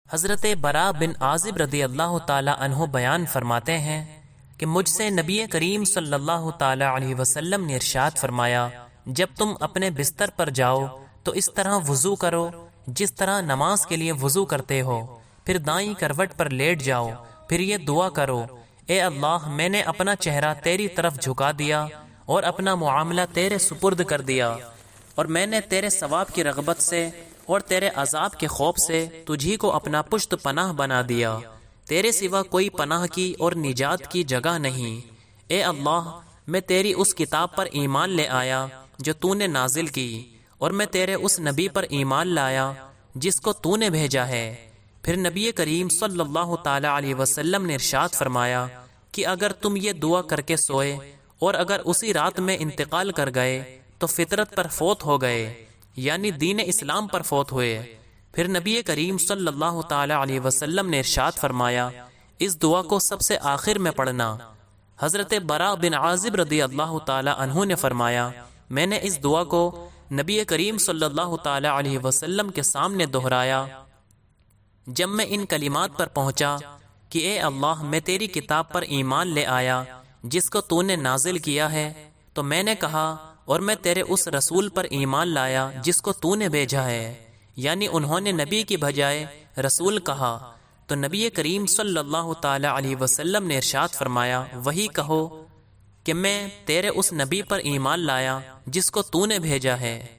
حضرت براء بن عازب رضی اللہ تعالی عنہ بیان فرماتے ہیں کہ مجھ سے نبی کریم صلی اللہ تعالی علیہ وسلم نے ارشاد فرمایا، جب تم اپنے بستر پر جاؤ تو اس طرح وضو کرو جس طرح نماز کے لیے وضو کرتے ہو، پھر دائیں کروٹ پر لیٹ جاؤ، پھر یہ دعا کرو، اے اللہ میں نے اپنا چہرہ تیری طرف جھکا دیا اور اپنا معاملہ تیرے سپرد کر دیا، اور میں نے تیرے ثواب کی رغبت سے اور تیرے عذاب کے خوف سے تجھی کو اپنا پشت پناہ بنا دیا، تیرے سوا کوئی پناہ کی اور نجات کی جگہ نہیں۔ اے اللہ میں تیری اس کتاب پر ایمان لے آیا جو تو نے نازل کی، اور میں تیرے اس نبی پر ایمان لایا جس کو تو نے بھیجا ہے۔ پھر نبی کریم صلی اللہ تعالی علیہ وسلم نے ارشاد فرمایا کہ اگر تم یہ دعا کر کے سوئے اور اگر اسی رات میں انتقال کر گئے تو فطرت پر فوت ہو گئے، یعنی دین اسلام پر فوت ہوئے۔ پھر نبی کریم صلی اللہ تعالی علیہ وسلم نے ارشاد فرمایا اس دعا کو سب سے آخر میں پڑھنا۔ حضرت براء بن عازب رضی اللہ تعالی عنہ نے فرمایا، میں نے اس دعا کو نبی کریم صلی اللہ تعالی علیہ وسلم کے سامنے دہرایا۔ جب میں ان کلمات پر پہنچا کہ اے اللہ میں تیری کتاب پر ایمان لے آیا جس کو تو نے نازل کیا ہے، تو میں نے کہا اور میں تیرے اس رسول پر ایمان لایا جس کو تو نے بھیجا ہے، یعنی انہوں نے نبی کی بجائے رسول کہا، تو نبی کریم صلی اللہ تعالی علیہ وسلم نے ارشاد فرمایا وہی کہو کہ میں تیرے اس نبی پر ایمان لایا جس کو تو نے بھیجا ہے۔